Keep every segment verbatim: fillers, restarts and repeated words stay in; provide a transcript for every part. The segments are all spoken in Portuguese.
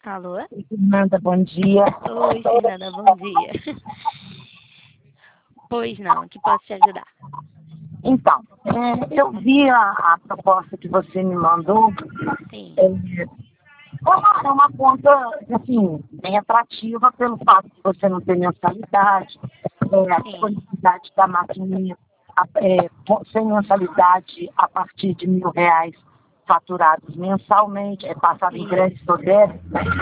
Alô? Fernanda, bom dia. Oi, Fernanda, bom dia. Pois não, que posso te ajudar? Então, é, eu vi a, a proposta que você me mandou. Sim. É, é uma conta, assim, bem atrativa pelo fato de você não ter mensalidade, é, a Sim. disponibilidade da maquininha a- é, com- sem mensalidade a partir de mil reais faturados mensalmente, é passado em Isso. crédito ou débito.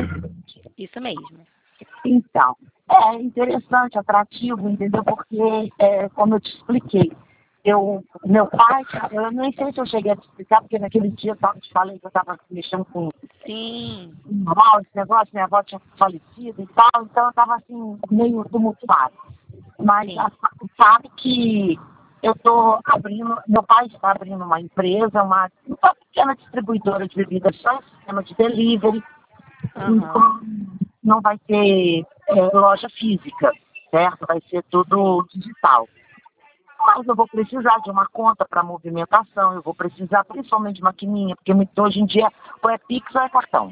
Isso mesmo. Então, é interessante, atrativo, entendeu? Porque, é, como eu te expliquei, eu, meu pai, eu nem sei se eu cheguei a te explicar, porque naquele dia eu tava- te falei que eu estava mexendo com Sim. mal esse negócio, minha avó tinha falecido e tal, então eu estava assim, meio tumultuado. Mas Sim. a, sabe que eu estou abrindo, meu pai está abrindo uma empresa, uma, uma pequena distribuidora de bebidas, só em sistema de delivery. Aham. Então, não vai ter é, loja física, certo? Vai ser tudo digital. Mas eu vou precisar de uma conta para movimentação, eu vou precisar principalmente de maquininha, porque muito, hoje em dia ou é Pix ou é cartão.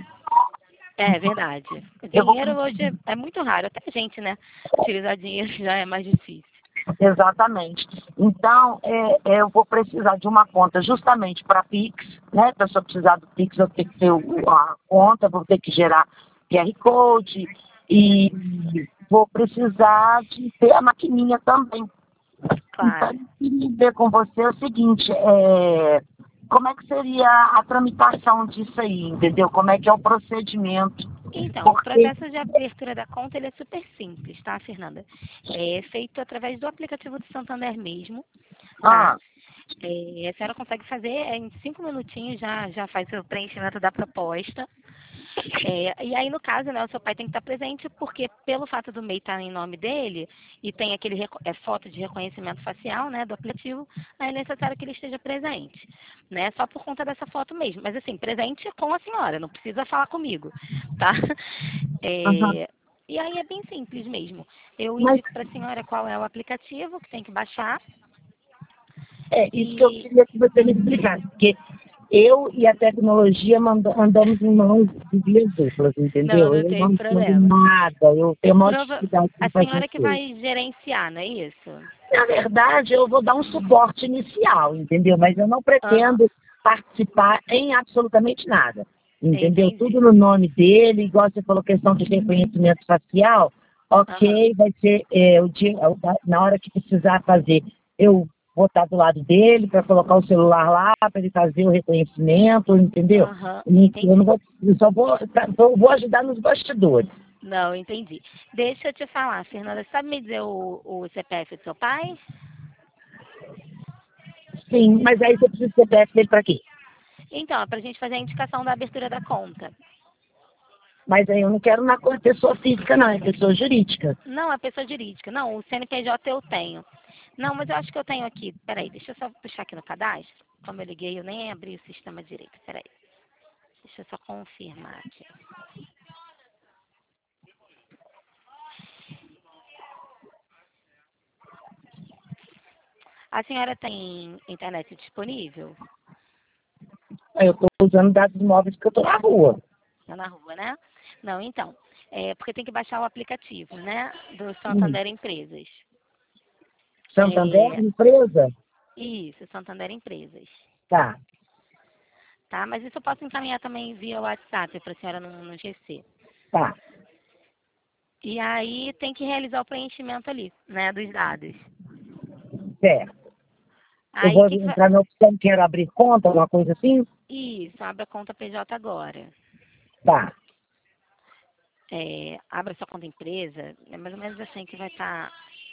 É verdade. O Eu vou, dinheiro hoje é, é muito raro. Até a gente, né? Utilizar dinheiro já é mais difícil. exatamente. Então, é, é, eu vou precisar de uma conta justamente para Pix, né? Para se eu precisar do Pix, eu tenho que ter o- a conta, vou ter que gerar Q R Code e vou precisar de ter a maquininha também. Então, Claro. eu queria ver com você o seguinte, é, como é que seria a tramitação disso aí, entendeu? Como é que é o procedimento? Então, o Porque, processo de abertura da conta ele é super simples, tá, Fernanda? É feito através do aplicativo do Santander mesmo, tá? ah, É, a senhora consegue fazer é, em cinco minutinhos, já, já faz o preenchimento da proposta. É, e aí, no caso, né, o seu pai tem que estar presente, porque pelo fato do MEI estar em nome dele, e tem aquele reco- é, foto de reconhecimento facial, né, do aplicativo, aí é necessário que ele esteja presente, né, só por conta dessa foto mesmo. Mas assim, presente com a senhora, não precisa falar comigo, tá? aham. É, e aí é bem simples mesmo. Eu Mas indico para a senhora qual é o aplicativo que tem que baixar. é isso que eu E queria que você me explicasse, porque eu e a tecnologia manda- andamos em mãos de vias duplas, não, entendeu? não Eu tem não entendo problema. nada, eu tenho uma Prova dificuldade a em fazer senhora as que coisas. vai gerenciar, não é isso? Na verdade, eu vou dar um suporte inicial, entendeu? Mas eu não Aham, pretendo participar em absolutamente nada, entendeu? Tudo entendi. no nome dele, igual você falou, questão de reconhecimento facial, Aham, ok, vai ser é, o dia, na hora que precisar fazer, eu vou estar do lado dele para colocar o celular lá, para ele fazer o reconhecimento, entendeu? aham, Eu não entendi. vou, eu só vou, tá, eu vou ajudar nos bastidores. Não, entendi. Deixa eu te falar, Fernanda, sabe me dizer o, o C P F do seu pai? Sim, mas aí você precisa do C P F dele para quê? Então, é pra gente fazer a indicação da abertura da conta. Mas aí eu não quero na cor pessoa física, não, é pessoa jurídica. Não, é pessoa jurídica. Não, o C N P J eu tenho. Não, mas eu acho que eu tenho aqui. Peraí, deixa eu só puxar aqui no cadastro. Como eu liguei, eu nem abri o sistema direito. Peraí. Deixa eu só confirmar aqui. A senhora tem internet disponível? Aí eu estou usando dados móveis porque eu estou na rua. Tá na rua, né? Não, então. É porque tem que baixar o aplicativo, né? Do Hum. Santander Empresas. Santander, É, empresa? isso, Santander Empresas. Tá, Tá? Mas isso eu posso encaminhar também via WhatsApp para a senhora não, não esquecer. tá, E aí tem que realizar o preenchimento ali, né? Dos dados. certo. Eu Aí o vou que, que vai. entrar na opção quero abrir conta, alguma coisa assim? Isso, abra a conta P J agora. Tá. É, abra sua conta empresa. É mais ou menos assim que vai estar.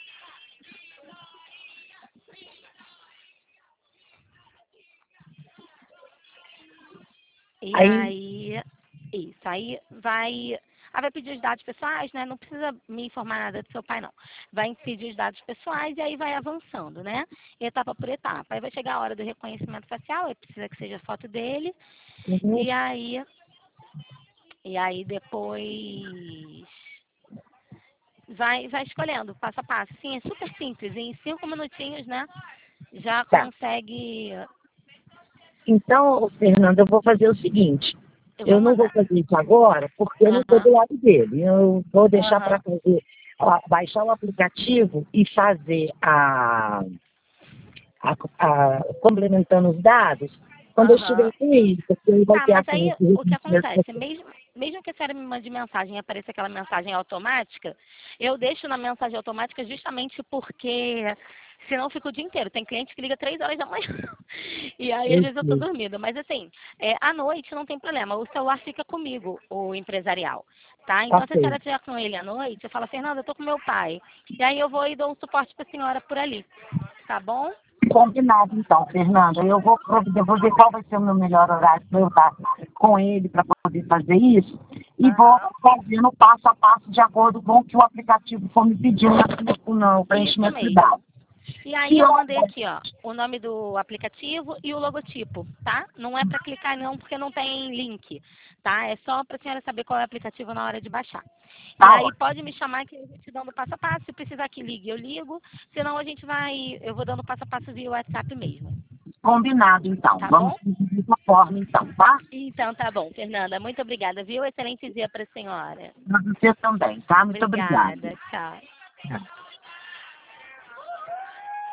E Aí, aí, isso, aí vai. Ah, vai pedir os dados pessoais, né? Não precisa me informar nada do seu pai, não. Vai pedir os dados pessoais e aí vai avançando, né? Etapa por etapa. Aí vai chegar a hora do reconhecimento facial, aí precisa que seja a foto dele. uhum, E aí, e aí depois vai, vai escolhendo passo a passo. Sim, é super simples. Em cinco minutinhos, né? Já tá. consegue. Então, Fernanda, eu vou fazer o seguinte. Eu Eu vou não vou mandar. fazer isso agora, porque eu não estou Aham, do lado dele. Eu vou deixar aham, para fazer, ó, baixar o aplicativo e fazer a, a, a- complementando os dados quando eu estiver aham. com ele, porque ele vai Tá, ter mas acesso aí ao o que acontece? reconhecimento. Mesmo, mesmo que a senhora me mande mensagem e apareça aquela mensagem automática, eu deixo na mensagem automática justamente porque senão eu fico o dia inteiro. Tem cliente que liga três horas da manhã. E aí, às Eu vezes, eu tô sei. dormindo. Mas assim, é, à noite não tem problema. O celular fica comigo, o empresarial. Tá? Então, se a Ok. senhora estiver com ele à noite, eu falo, Fernanda, eu tô com meu pai. E aí eu vou e dou um suporte pra senhora por ali. Tá bom? Combinado, então, Fernanda. Eu vou, providenciar- eu vou ver qual vai ser o meu melhor horário para eu estar com ele para poder fazer isso. E vou Aham. fazendo passo a passo de acordo com o que o aplicativo for me pedindo no, no Isso preenchimento de mesmo. dados. E aí Se eu eu, mandei aqui, ó, o nome do aplicativo e o logotipo, tá? Não é para clicar não, porque não tem link, tá? É só para a senhora saber qual é o aplicativo na hora de baixar. E tá aí ótimo. pode me chamar que eu vou te dando passo a passo. Se precisar que ligue, eu ligo. Senão a gente vai, eu vou dando passo a passo via WhatsApp mesmo, Combinado, então. tá Vamos bom? seguir dessa forma, então, tá? Então tá bom, Fernanda. Muito obrigada, viu? Excelente dia para a senhora. Para você também, tá? Muito obrigada. Obrigada, tchau.